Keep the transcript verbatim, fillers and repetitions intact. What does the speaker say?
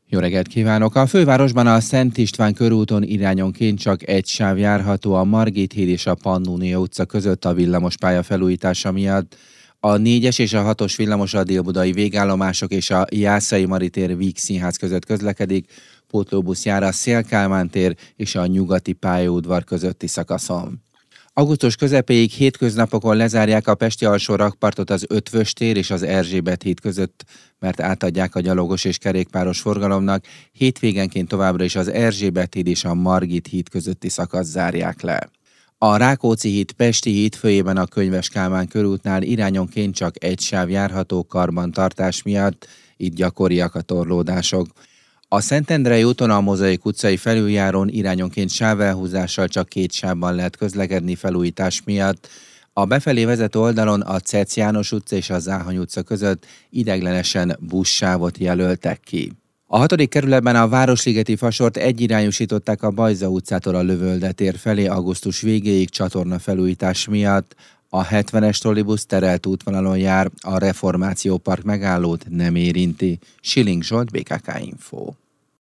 Jó reggelt kívánok! A fővárosban a Szent István körúton irányonként csak egy sáv járható a Margit híd és a Pannonia utca között a villamospálya felújítása miatt. A négyes és a hatos villamos a délbudai végállomások és a Jászai Mari tér Víg Színház között közlekedik, pótlóbusz jár a Széll-Kálmán tér és a nyugati pályaudvar közötti szakaszon. Augusztus közepéig hétköznapokon lezárják a pesti alsó rakpartot az Ötvös tér és az Erzsébet híd között, mert átadják a gyalogos és kerékpáros forgalomnak, hétvégenként továbbra is az Erzsébet híd és a Margit híd közötti szakasz zárják le. A Rákóczi híd Pesti híd főjében a Könyves Kálmán körútnál irányonként csak egy sáv járható karbantartás miatt, itt gyakoriak a torlódások. A Szentendrei úton a Mozaik utcai felüljárón irányonként sávelhúzással csak két sávban lehet közlekedni felújítás miatt. A befelé vezető oldalon a Cec János utca és a Záhony utca között ideiglenesen buszsávot jelöltek ki. A hatodik kerületben a Városligeti fasort egyirányosították a Bajza utcától a Lövölde tér felé augusztus végéig csatorna felújítás miatt. A hetvenes trollibusz terelt útvonalon jár, a Reformáció Park megállót nem érinti. Schilling Zsolt, bé ká ká Info.